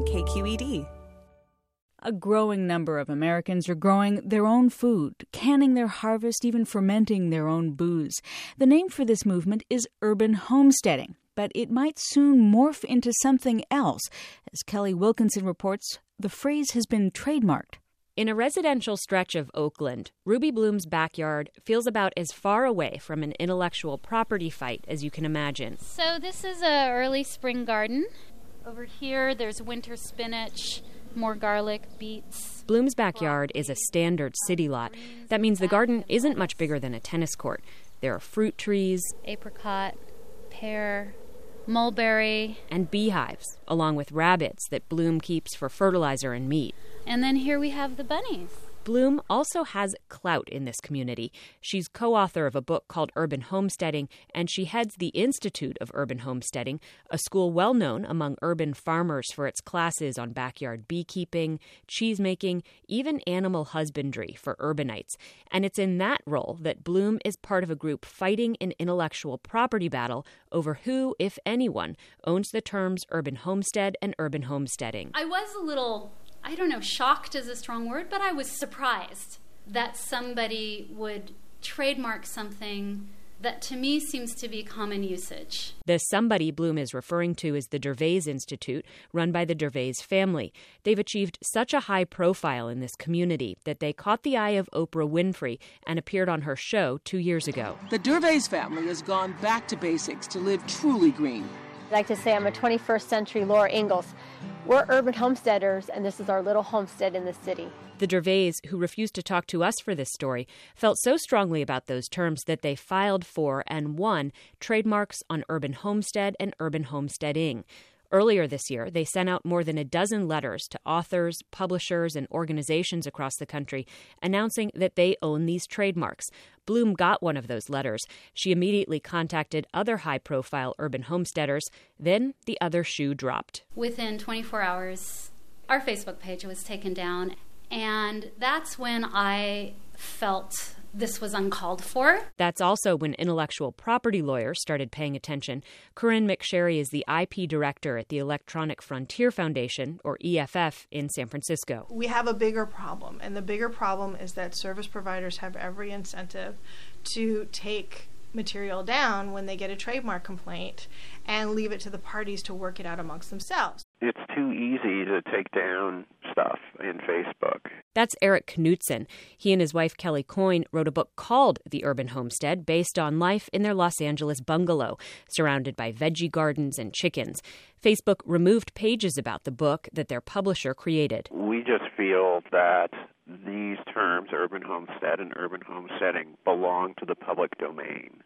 KQED. A growing number of Americans are growing their own food, canning their harvest, even fermenting their own booze. The name for this movement is urban homesteading, but it might soon morph into something else. As Kelly Wilkinson reports, the phrase has been trademarked. In a residential stretch of Oakland, Ruby Bloom's backyard feels about as far away from an intellectual property fight as you can imagine. So this is an early spring garden. Over here, there's winter spinach, more garlic, beets. Bloom's backyard is a standard city lot. That means the garden isn't much bigger than a tennis court. There are fruit trees, Apricot, pear, mulberry, and beehives, along with rabbits that Bloom keeps for fertilizer and meat. And then here we have the bunnies. Bloom also has clout in this community. She's co-author of a book called Urban Homesteading, and she heads the Institute of Urban Homesteading, a school well known among urban farmers for its classes on backyard beekeeping, cheesemaking, even animal husbandry for urbanites. And it's in that role that Bloom is part of a group fighting an intellectual property battle over who, if anyone, owns the terms urban homestead and urban homesteading. I was a little, shocked is a strong word, but I was surprised that somebody would trademark something that to me seems to be common usage. The somebody Bloom is referring to is the Dervaes Institute, run by the Dervaes family. They've achieved such a high profile in this community that they caught the eye of Oprah Winfrey and appeared on her show 2 years ago. The Dervaes family has gone back to basics to live truly green. I like to say I'm a 21st century Laura Ingalls. We're urban homesteaders, and this is our little homestead in the city. The Dervaes, who refused to talk to us for this story, felt so strongly about those terms that they filed for and won trademarks on urban homestead and urban homesteading. Earlier this year, they sent out more than a dozen letters to authors, publishers, and organizations across the country announcing that they own these trademarks. Bloom got one of those letters. She immediately contacted other high-profile urban homesteaders. Then the other shoe dropped. Within 24 hours, our Facebook page was taken down, and that's when I felt this was uncalled for. That's also when intellectual property lawyers started paying attention. Corinne McSherry is the IP director at the Electronic Frontier Foundation, or EFF, in San Francisco. We have a bigger problem, and the bigger problem is that service providers have every incentive to take material down when they get a trademark complaint and leave it to the parties to work it out amongst themselves. It's too easy to take down stuff in Facebook. That's Eric Knutson. He and his wife Kelly Coyne wrote a book called The Urban Homestead, based on life in their Los Angeles bungalow, surrounded by veggie gardens and chickens. Facebook removed pages about the book that their publisher created. We just feel that these terms, urban homestead and urban homesteading, belong to the public domain.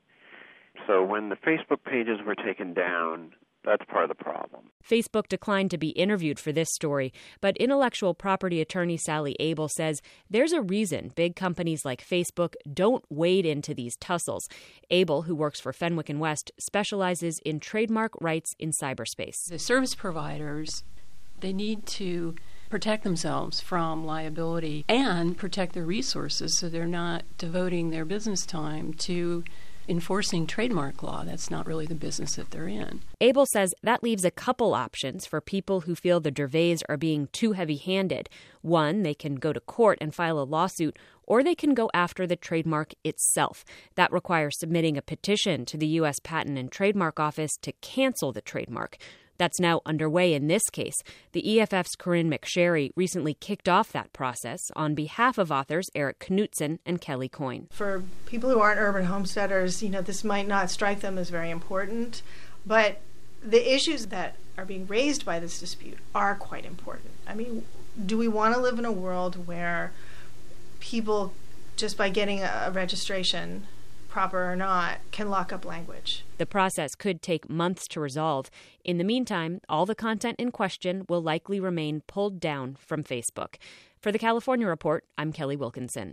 So when the Facebook pages were taken down, that's part of the problem. Facebook declined to be interviewed for this story, but intellectual property attorney Sally Abel says there's a reason big companies like Facebook don't wade into these tussles. Abel, who works for Fenwick & West, specializes in trademark rights in cyberspace. The service providers, they need to protect themselves from liability and protect their resources so they're not devoting their business time to enforcing trademark law. That's not really the business that they're in. Abel says that leaves a couple options for people who feel the Dervaes are being too heavy-handed. One, they can go to court and file a lawsuit, or they can go after the trademark itself. That requires submitting a petition to the U.S. Patent and Trademark Office to cancel the trademark. That's now underway in this case. The EFF's Corinne McSherry recently kicked off that process on behalf of authors Eric Knutson and Kelly Coyne. For people who aren't urban homesteaders, this might not strike them as very important, but the issues that are being raised by this dispute are quite important. I mean, do we want to live in a world where people, just by getting a registration, proper or not, can lock up language? The process could take months to resolve. In the meantime, all the content in question will likely remain pulled down from Facebook. For the California Report, I'm Kelly Wilkinson.